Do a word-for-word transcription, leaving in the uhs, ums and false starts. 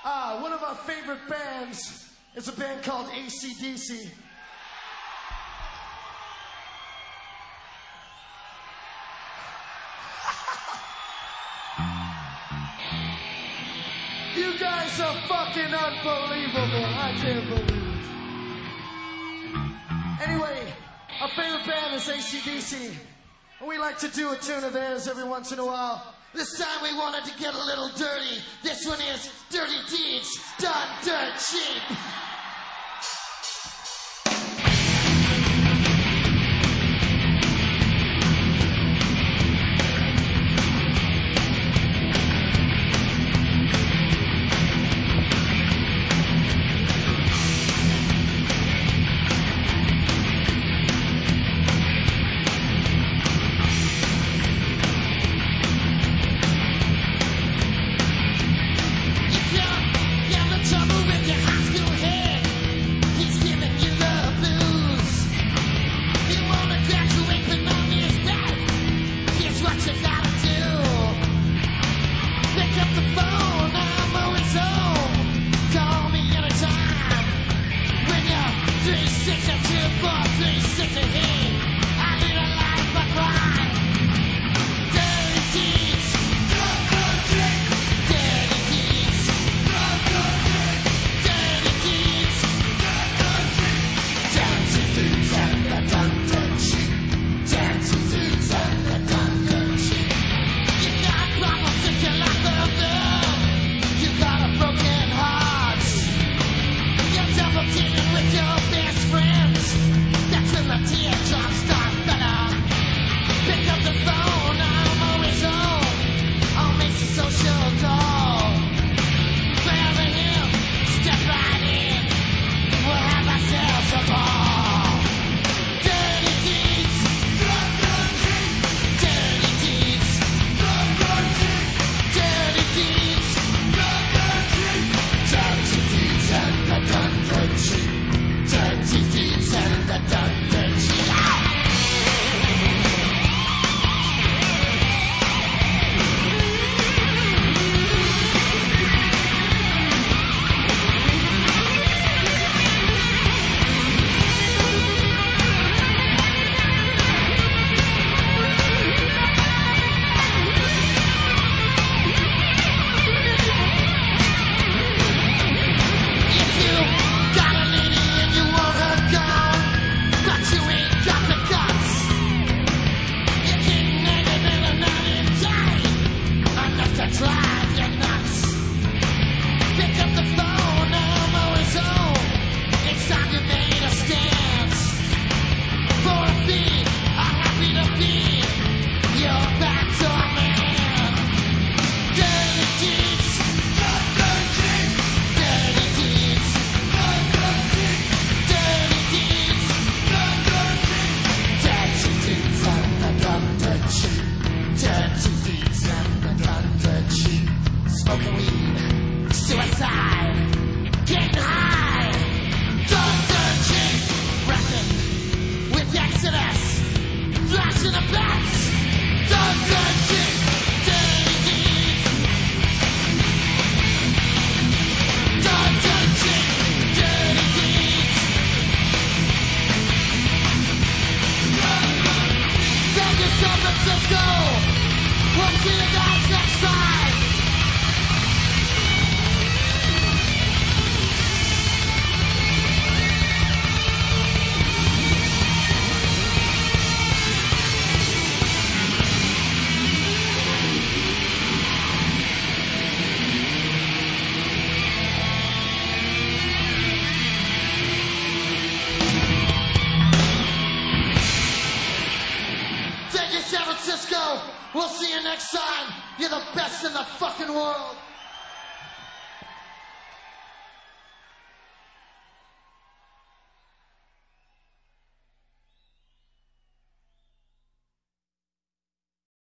Uh, one of our favorite bands is a band called A C D C. You guys are fucking unbelievable. I can't believe it. Anyway, our favorite band is A C D C. And we like to do a tune of theirs every once in a while. This time we wanted to get a little dirty. This one is Dirty Deeds Done Dirt Cheap. We'll see you next time. You're the best in the fucking world.